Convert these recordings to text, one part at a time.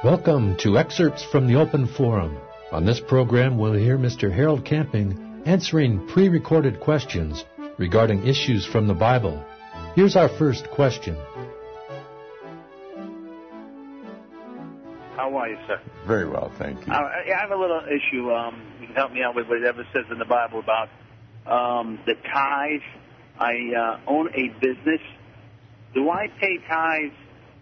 Welcome to Excerpts from the Open Forum. On this program, we'll hear Mr. Harold Camping answering pre-recorded questions regarding issues from the Bible. Here's our first question. How are you, sir? Very well, thank you. I have a little issue. You can help me out with whatever it says in the Bible about the tithes. I own a business. Do I pay tithes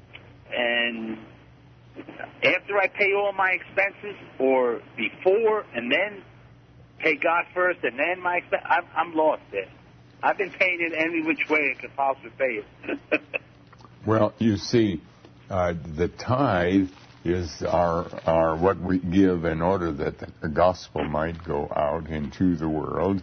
and after I pay all my expenses, or before and then pay God first and then my expenses? I'm lost there. I've been paying it any which way I could possibly pay it. Well, you see, the tithe is our what we give in order that the gospel might go out into the world,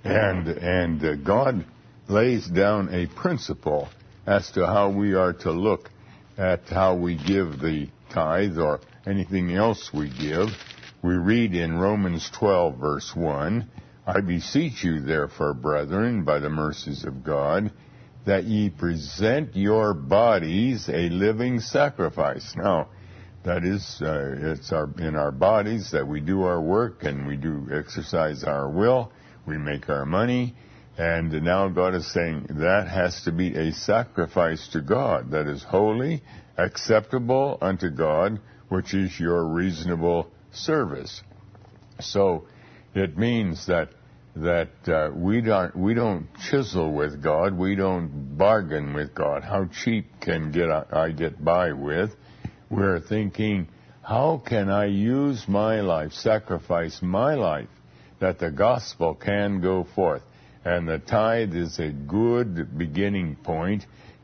and God lays down a principle as to how we are to look at how we give the tithe or anything else we give. We read in Romans 12, verse 1, I beseech you, therefore, brethren, by the mercies of God, that ye present your bodies a living sacrifice. Now, that is, it's in our bodies that we do our work and we do exercise our will, we make our money, and now God is saying that has to be a sacrifice to God that is holy, acceptable unto God, which is your reasonable service. So it means that we don't chisel with God, we don't bargain with God. How cheap can I get by with? We're thinking, how can I use my life, sacrifice my life, that the gospel can go forth? And the tithe is a good beginning point,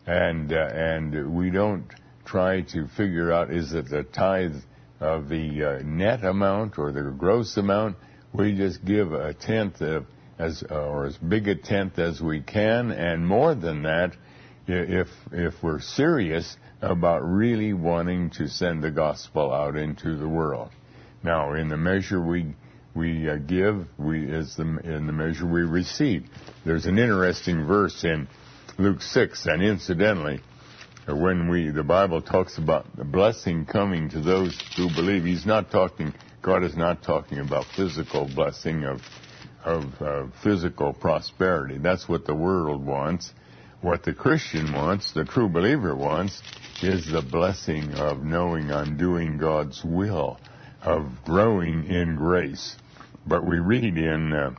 and we don't try to figure out, is it the tithe of the net amount or the gross amount? We just give a tenth as big a tenth as we can, and more than that, if we're serious about really wanting to send the gospel out into the world. Now, in the measure we give, in the measure we receive. There's an interesting verse in Luke 6, and incidentally, when the Bible talks about the blessing coming to those who believe, God is not talking about physical blessing of physical prosperity. That's what the world wants. What the Christian wants, the true believer wants, is the blessing of knowing I'm doing God's will, of growing in grace. But we read in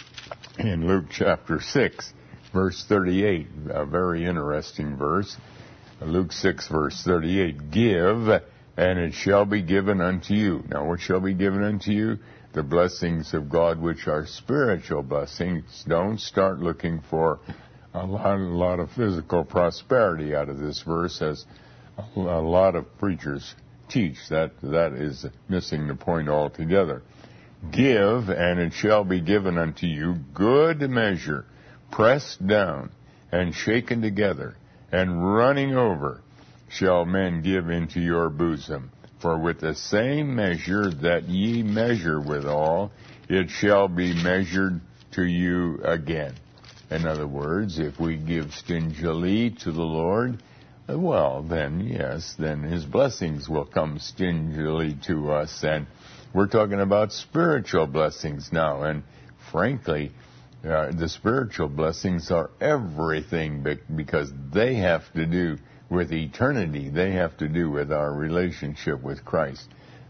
Luke chapter 6, verse 38, a very interesting verse. Luke 6, verse 38, give, and it shall be given unto you. Now, what shall be given unto you? The blessings of God, which are spiritual blessings. Don't start looking for a lot of physical prosperity out of this verse, as a lot of preachers teach. That is missing the point altogether. Give, and it shall be given unto you, good measure, pressed down and shaken together, and running over, shall men give into your bosom. For with the same measure that ye measure withal, it shall be measured to you again. In other words, if we give stingily to the Lord, well, then, yes, then His blessings will come stingily to us. And we're talking about spiritual blessings now. And frankly, the spiritual blessings are everything, because they have to do with eternity. They have to do with our relationship with Christ.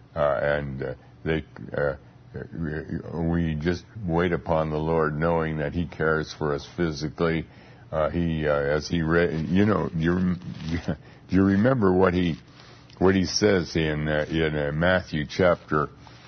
We just wait upon the Lord, knowing that He cares for us physically. Do you remember what He says in Matthew chapter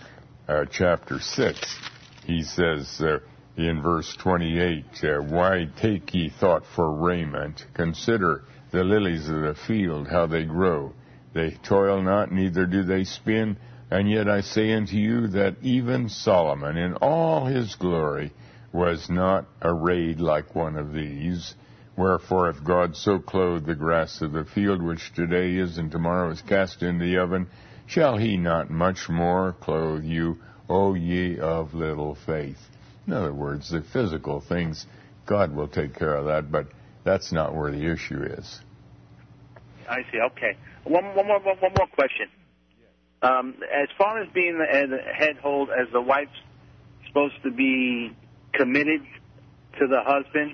6? He says in verse 28, why take ye thought for raiment? Consider the lilies of the field, how they grow. They toil not, neither do they spin. And yet I say unto you that even Solomon in all his glory was not arrayed like one of these. Wherefore, if God so clothe the grass of the field, which today is and tomorrow is cast in the oven, shall He not much more clothe you, O ye of little faith? In other words, the physical things, God will take care of that, but that's not where the issue is. I see. Okay. One more question. as far as being the head hold, as the wife's supposed to be committed to the husband,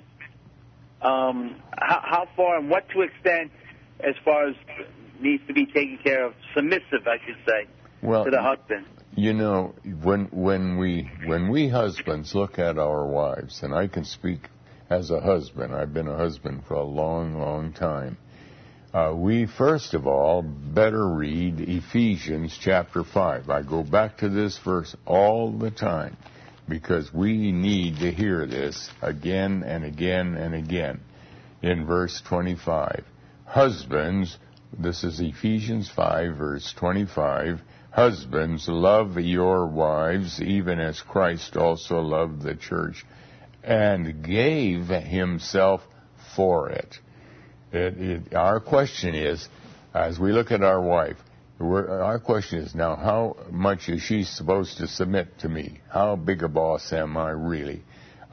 how far and what to extent as far as needs to be taken care of, submissive, I should say, to the husband? You know, when we husbands look at our wives, and I can speak as a husband, I've been a husband for a long, long time, we first of all better read Ephesians chapter 5. I go back to this verse all the time because we need to hear this again and again and again. In verse 25, husbands, this is Ephesians 5, verse 25, husbands, love your wives, even as Christ also loved the church and gave himself for it. Our question is, as we look at our wife, our question is now, how much is she supposed to submit to me? How big a boss am I really?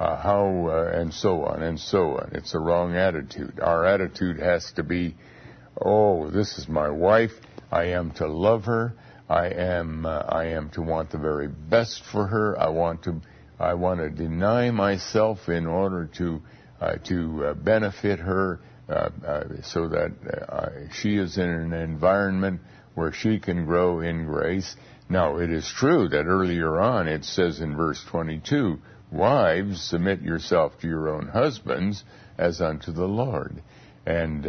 And so on and so on. It's a wrong attitude. Our attitude has to be, oh, this is my wife. I am to love her. I am to want the very best for her. I want to deny myself in order to benefit her, so that she is in an environment where she can grow in grace. Now, it is true that earlier on it says in verse 22, wives, submit yourself to your own husbands as unto the Lord, and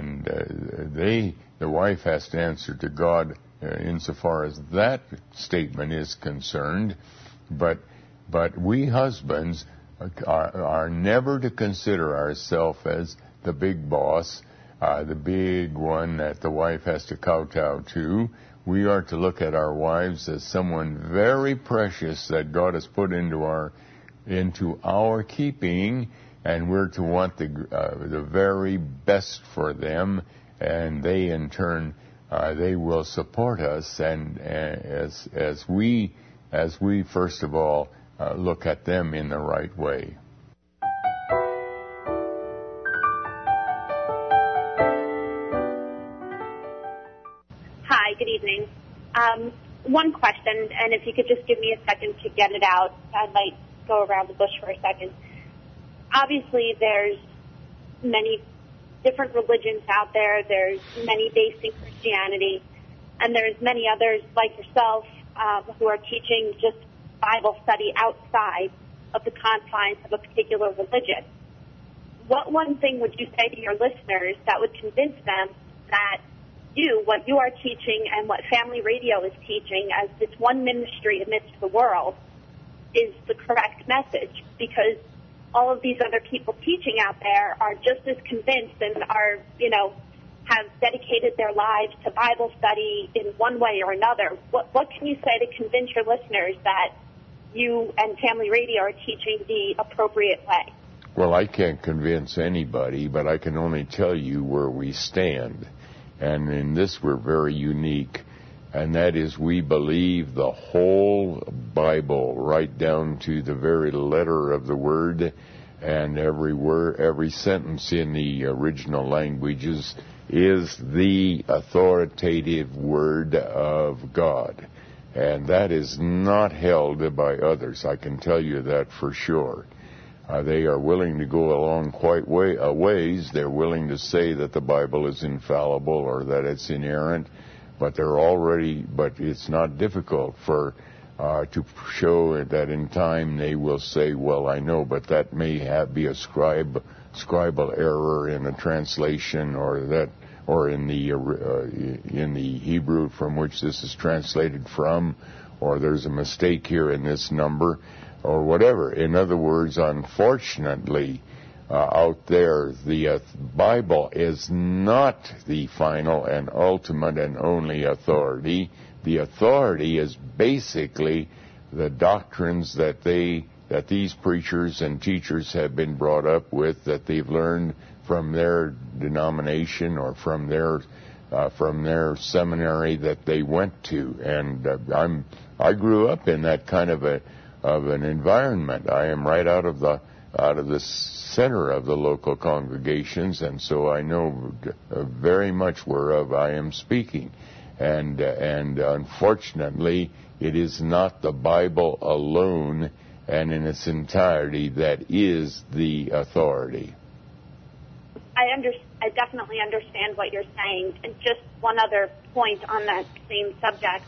the wife has to answer to God insofar as that statement is concerned, but we husbands are never to consider ourselves as the big boss, the big one that the wife has to kowtow to. We are to look at our wives as someone very precious that God has put into our keeping, and we're to want the very best for them, and they in turn they will support us, and as we first of all look at them in the right way. Hi, good evening. One question, and if you could just give me a second to get it out, I might go around the bush for a second. Obviously, there's many different religions out there. There's many based in Christianity, and there's many others like yourself who are teaching just Bible study outside of the confines of a particular religion. What one thing would you say to your listeners that would convince them that what you are teaching and what Family Radio is teaching as this one ministry amidst the world is the correct message? Because all of these other people teaching out there are just as convinced and are, have dedicated their lives to Bible study in one way or another. What can you say to convince your listeners that you and Family Radio are teaching the appropriate way? Well, I can't convince anybody, but I can only tell you where we stand. And in this we're very unique, and that is we believe the whole Bible, right down to the very letter of the word, and every word, every sentence in the original languages is the authoritative word of God. And that is not held by others. I can tell you that for sure. They are willing to go along quite a ways. They're willing to say that the Bible is infallible or that it's inerrant, but it's not difficult to show that in time they will say, well, I know, but that may be a scribal error in a translation, or in the Hebrew from which this is translated from, or there's a mistake here in this number, or whatever. In other words, unfortunately, out there, the Bible is not the final and ultimate and only authority. The authority is basically the doctrines that these preachers and teachers have been brought up with, that they've learned from their denomination or from their seminary that they went to. And I grew up in that kind of an environment. I am right out of the center of the local congregations, and so I know very much whereof I am speaking. And unfortunately, it is not the Bible alone and in its entirety that is the authority. I definitely understand what you're saying. And just one other point on that same subject.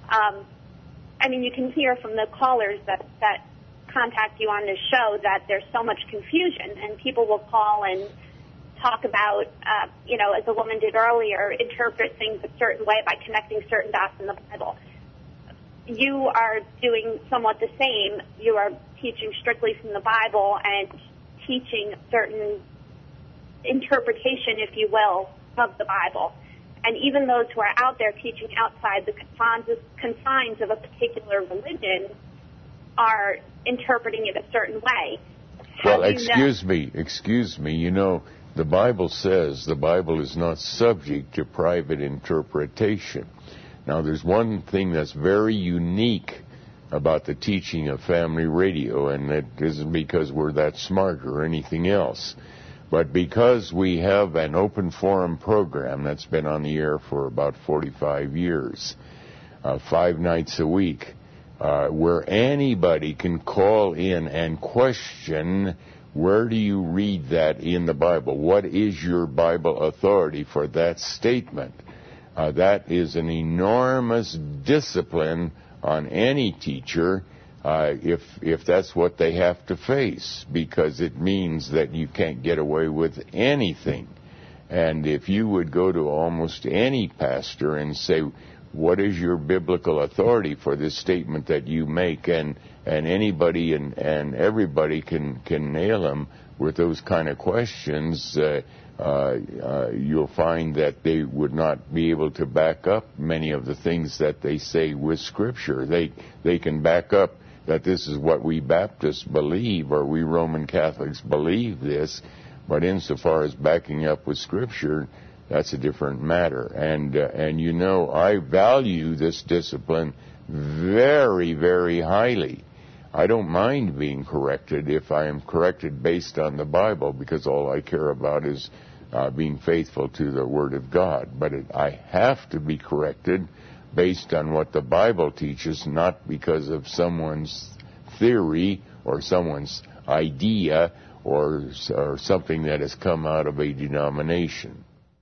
I mean, you can hear from the callers that contact you on this show that there's so much confusion, and people will call and talk about, as a woman did earlier, interpret things a certain way by connecting certain dots in the Bible. You are doing somewhat the same. You are teaching strictly from the Bible and teaching certain interpretation, if you will, of the Bible. And even those who are out there teaching outside the confines of a particular religion are interpreting it a certain way. Well, excuse me. You know, the Bible says the Bible is not subject to private interpretation. Now, there's one thing that's very unique about the teaching of Family Radio, and it isn't because we're that smart or anything else, but because we have an open forum program that's been on the air for about 45 years, 5 nights a week, where anybody can call in and question, where do you read that in the Bible? What is your Bible authority for that statement? That is an enormous discipline on any teacher if that's what they have to face, because it means that you can't get away with anything. And if you would go to almost any pastor and say, what is your biblical authority for this statement that you make, and anybody and everybody can nail them with those kind of questions, you'll find that they would not be able to back up many of the things that they say with Scripture. They can back up that this is what we Baptists believe, or we Roman Catholics believe this, but insofar as backing up with Scripture, that's a different matter. And you know, I value this discipline very, very highly. I don't mind being corrected if I am corrected based on the Bible, because all I care about is being faithful to the Word of God. But I have to be corrected based on what the Bible teaches, not because of someone's theory or someone's idea or something that has come out of a denomination.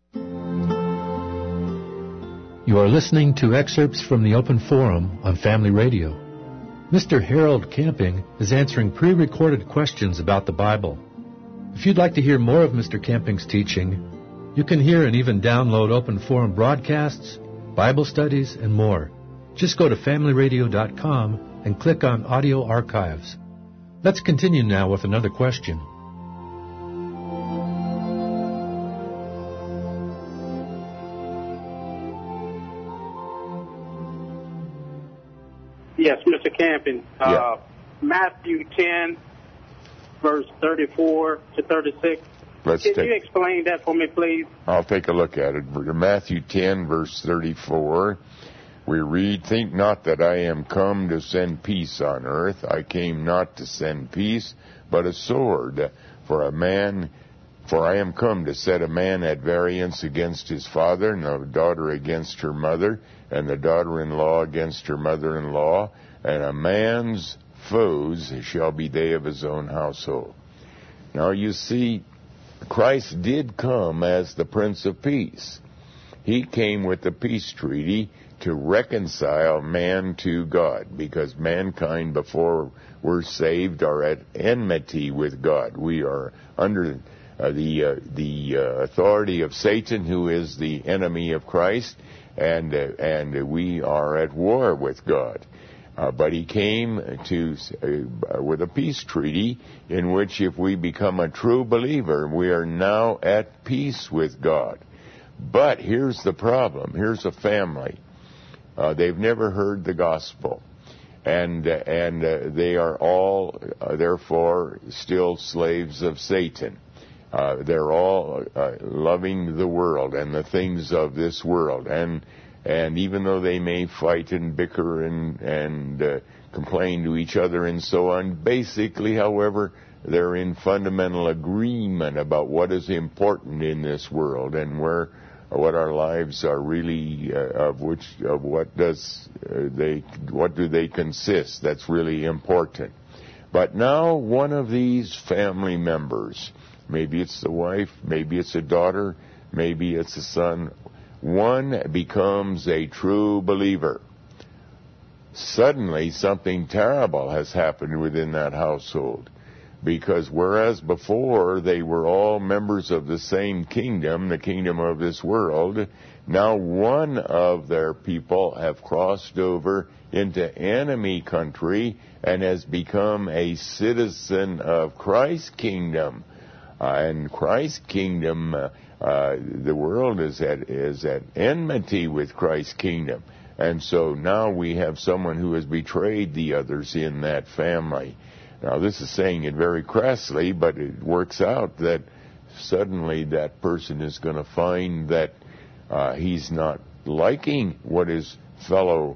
You are listening to excerpts from the Open Forum on Family Radio. Mr. Harold Camping is answering pre-recorded questions about the Bible. If you'd like to hear more of Mr. Camping's teaching, you can hear and even download Open Forum broadcasts, Bible studies, and more. Just go to FamilyRadio.com and click on Audio Archives. Let's continue now with another question. Yes, Mr. Camping. Matthew 10, verse 34 to 36. Can you explain that for me, please? I'll take a look at it. Matthew 10, verse 34, we read, "Think not that I am come to send peace on earth. I came not to send peace, but a sword. For I am come to set a man at variance against his father, and the daughter against her mother, and the daughter-in-law against her mother-in-law, and a man's foes shall be they of his own household." Now you see, Christ did come as the Prince of Peace. He came with the peace treaty to reconcile man to God, because mankind, before we're saved, are at enmity with God. We are under the authority of Satan, who is the enemy of Christ, and we are at war with God. But he came with a peace treaty in which, if we become a true believer, we are now at peace with God. But here's the problem. Here's a family. They've never heard the gospel. And they are all, therefore, still slaves of Satan. They're all loving the world and the things of this world. And even though they may fight and bicker and complain to each other and so on, basically, however, they're in fundamental agreement about what is important in this world and where what our lives are really what do they consist. That's really important. But now one of these family members, maybe it's the wife, maybe it's a daughter, maybe it's a son, one becomes a true believer. Suddenly something terrible has happened within that household. Because whereas before they were all members of the same kingdom, the kingdom of this world, now one of their people have crossed over into enemy country and has become a citizen of Christ's kingdom. And Christ's kingdom, the world is at enmity with Christ's kingdom. And so now we have someone who has betrayed the others in that family. Now, this is saying it very crassly, but it works out that suddenly that person is going to find that he's not liking what his fellow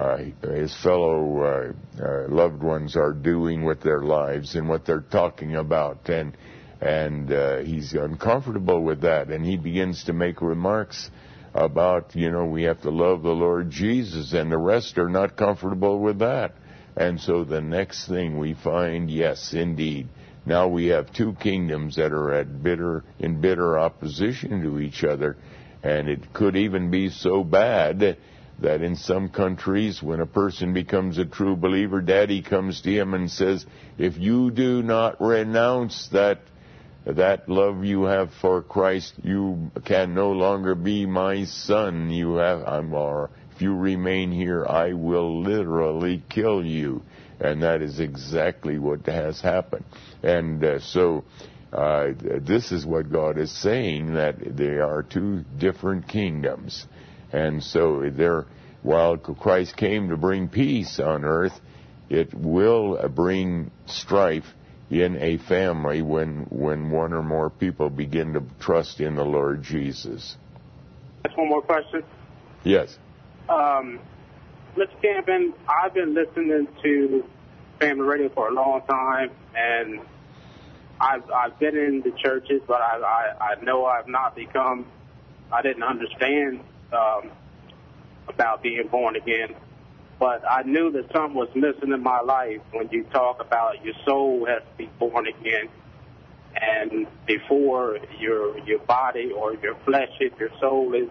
loved ones are doing with their lives and what they're talking about, and he's uncomfortable with that, and he begins to make remarks about, we have to love the Lord Jesus, and the rest are not comfortable with that. And so the next thing we find, yes, indeed, now we have two kingdoms that are in bitter opposition to each other, and it could even be so bad that in some countries, when a person becomes a true believer, Daddy comes to him and says, if you do not renounce that love you have for Christ, you can no longer be my son. If you remain here, I will literally kill you. And that is exactly what has happened. And so this is what God is saying, that there are two different kingdoms. And so while Christ came to bring peace on earth, it will bring strife in a family when one or more people begin to trust in the Lord Jesus. That's one more question. Yes. Mr. Camping, I've been listening to family radio for a long time, and I've been in the churches, but I know I've not become, I didn't understand about being born again, but I knew that something was missing in my life when you talk about your soul has to be born again, and before your body or your flesh, if your soul is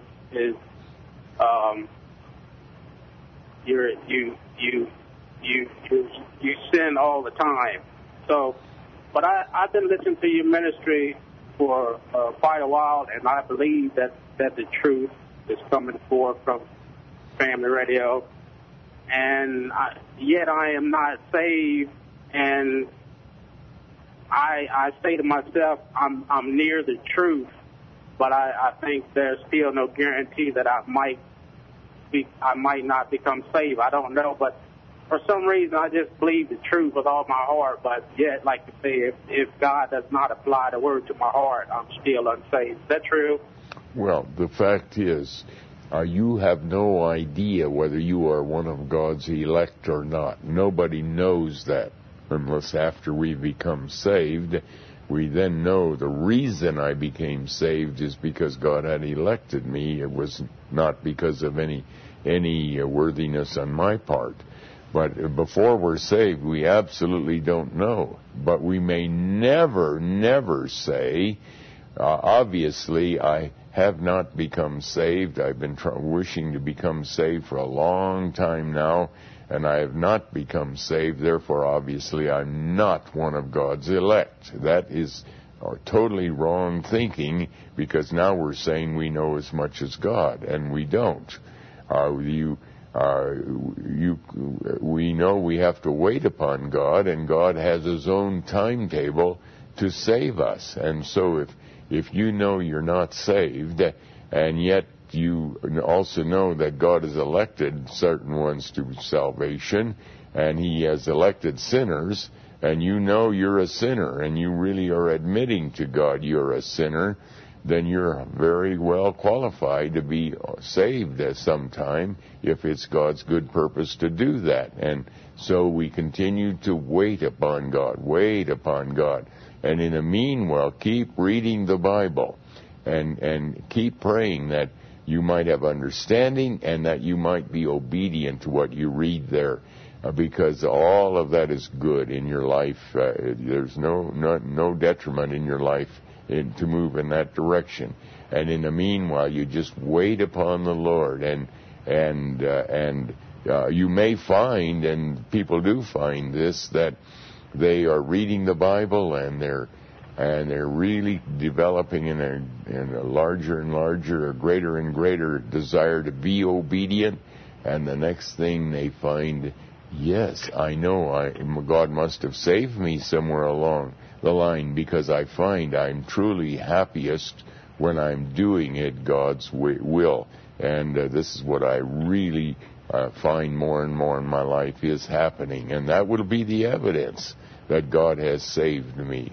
you sin all the time. So, but I've been listening to your ministry for quite a while, and I believe that the truth is coming forth from family radio, and yet I am not saved, and I say to myself, I'm near the truth, but I think there's still no guarantee that I might not become saved. I don't know, but for some reason I just believe the truth with all my heart, but yet, like you say, if God does not apply the word to my heart, I'm still unsaved. Is that true? Well, the fact is, you have no idea whether you are one of God's elect or not. Nobody knows that unless after we become saved. We then know the reason I became saved is because God had elected me. It was not because of any worthiness on my part. But before we're saved, we absolutely don't know. But we may never say, obviously, I have not become saved. I've been wishing to become saved for a long time now, and I have not become saved. Therefore, obviously, I'm not one of God's elect. That is totally wrong thinking, because now we're saying we know as much as God, and we don't. We know we have to wait upon God, and God has His own timetable to save us. And so if you know you're not saved, and yet you also know that God has elected certain ones to salvation, and He has elected sinners, and you know you're a sinner, and you really are admitting to God you're a sinner, then you're very well qualified to be saved at some time if it's God's good purpose to do that. And so we continue to wait upon God. And in the meanwhile, keep reading the Bible. and keep praying that you might have understanding and that you might be obedient to what you read there, because all of that is good in your life. There's no detriment in your life to move in that direction. And in the meanwhile, you just wait upon the Lord, and you may find, and people do find this, that they are reading the Bible and they're really developing in a larger and larger, a greater and greater desire to be obedient. And the next thing they find, yes, I know God must have saved me somewhere along the line, because I find I'm truly happiest when I'm doing it God's will. And this is what I really find more and more in my life is happening. And that will be the evidence that God has saved me.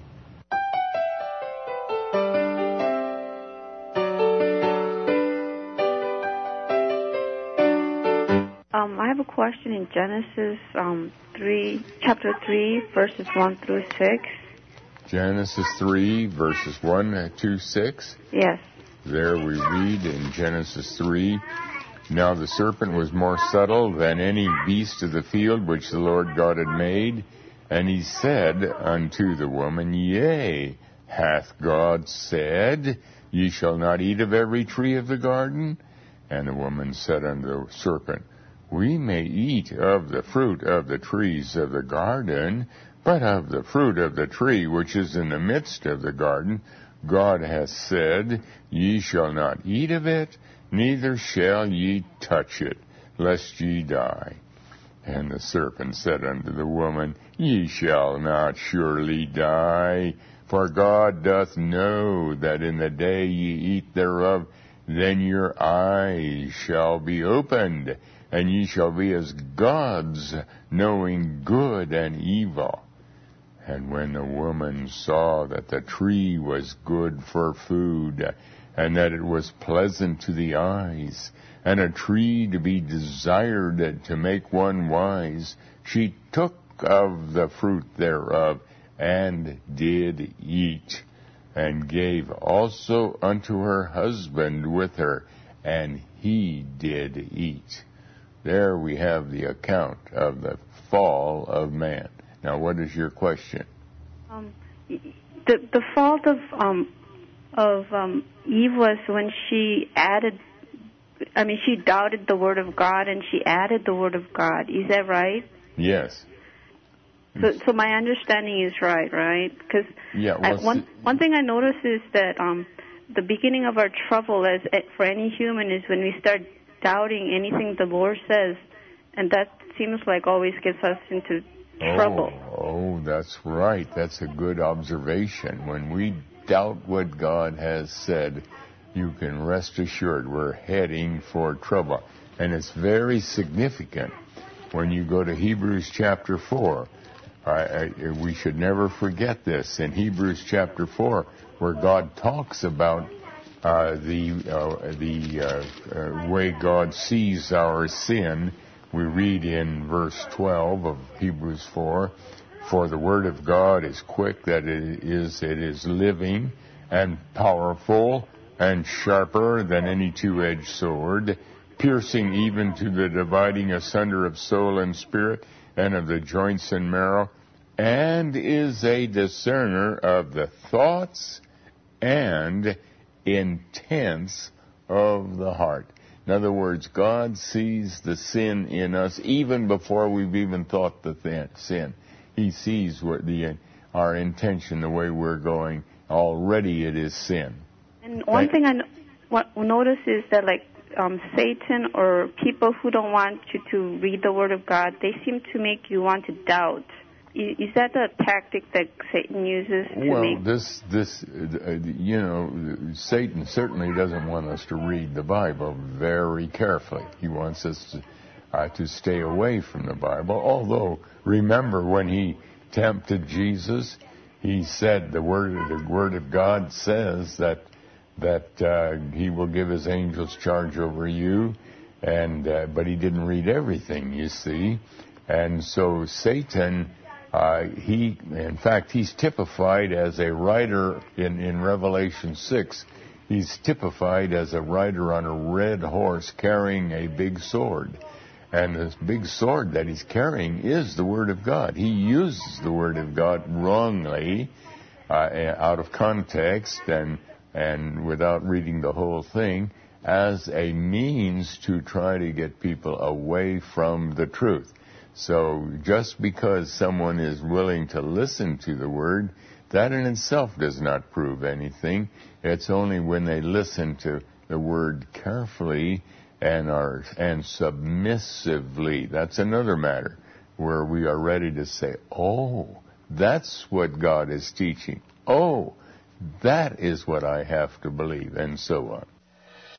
I have a question in Genesis chapter 3, verses 1 through 6. Genesis 3, verses 1 to 6? Yes. There we read in Genesis 3, "Now the serpent was more subtle than any beast of the field which the Lord God had made. And he said unto the woman, Yea, hath God said, Ye shall not eat of every tree of the garden? And the woman said unto the serpent, We may eat of the fruit of the trees of the garden, but of the fruit of the tree which is in the midst of the garden, God hath said, Ye shall not eat of it, neither shall ye touch it, lest ye die. And the serpent said unto the woman, Ye shall not surely die, for God doth know that in the day ye eat thereof, then your eyes shall be opened, and ye shall be as gods, knowing good and evil. And when the woman saw that the tree was good for food, and that it was pleasant to the eyes, and a tree to be desired to make one wise, she took of the fruit thereof, and did eat, and gave also unto her husband with her, and he did eat. There we have the account of the fall of man. Now, what is your question? The fault of Eve was when she she doubted the Word of God and she added the Word of God. Is that right? Yes. So my understanding is right? Because one thing I noticed is that the beginning of our trouble for any human is when we start doubting anything the Lord says, and that seems like always gets us into trouble. Oh, that's right. That's a good observation. When we doubt what God has said, you can rest assured we're heading for trouble. And it's very significant when you go to Hebrews chapter 4. We should never forget this. In Hebrews chapter 4, where God talks about the way God sees our sin, we read in verse 12 of Hebrews 4, For the word of God is quick, that it is living and powerful and sharper than any two-edged sword, piercing even to the dividing asunder of soul and spirit, and of the joints and marrow, and is a discerner of the thoughts and intents of the heart. In other words, God sees the sin in us even before we've even thought the sin. He sees our intention, the way we're going. Already it is sin. And one thing I notice is that, like, Satan or people who don't want you to read the Word of God, they seem to make you want to doubt. Is that a tactic that Satan uses Satan certainly doesn't want us to read the Bible very carefully. He wants us to stay away from the Bible. Although, remember when he tempted Jesus, he said the Word of God says that he will give his angels charge over you, but he didn't read everything, you see. And so Satan, he's typified as a writer in Revelation 6. He's typified as a rider on a red horse carrying a big sword. And this big sword that he's carrying is the Word of God. He uses the Word of God wrongly, out of context and without reading the whole thing, as a means to try to get people away from the truth. So just because someone is willing to listen to the Word, that in itself does not prove anything. It's only when they listen to the Word carefully and submissively. That's another matter, where we are ready to say, oh, that's what God is teaching. Oh, that is what I have to believe, and so on.